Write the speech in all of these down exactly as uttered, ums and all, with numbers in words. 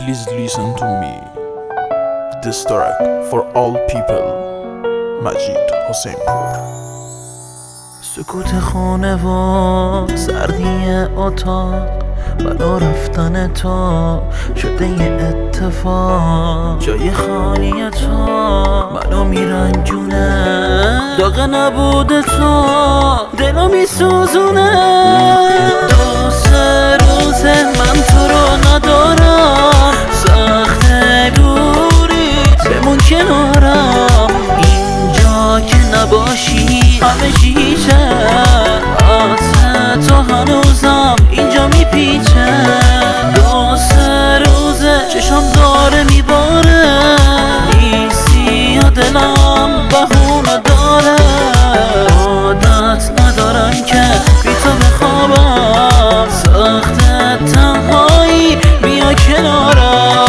Please listen to me. This track for all people. مجید حسینپور. سکوت خانه و سردی اتاق برا رفتن تو شده یه اتفاق. جای خالی تو منو میرنجونه، داغ نبود تو دلو میسوزونه. دو سه روزه من تو رو ندارم، سخت دوریت بمون کنارم. اینجا که نباشی همه چیزه، عطر تو هنوزم اینجا میپیچه. دو سه روزه چشم داره میباره، نیستی یا دلم بهونه داره. عادت ندارم که بی تو بخوابم، سخت تنهایی بیا کنارم.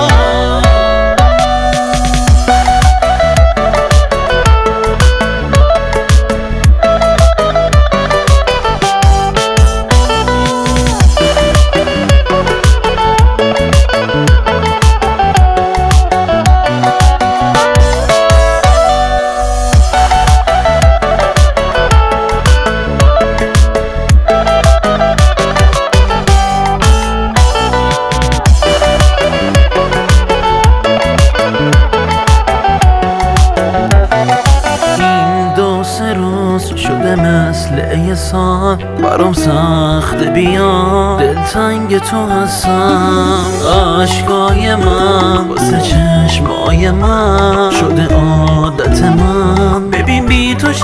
شده مثل یه سال برام سخت بیام، دلتنگ تو هستم. عشقای من واسه چشمای من شده عادت من، ببین بی تو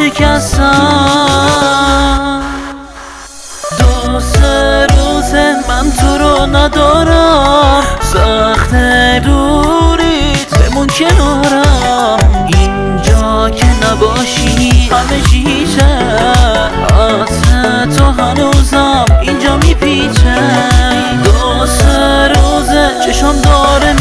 شکستم. دو سه روزه من تو رو ندارم، سخت دوریت بمون کنارم. اینجا که نباشی همه چیزه، عطر تو هنوزم اینجا میپیچه. دو سه روزه چشم داره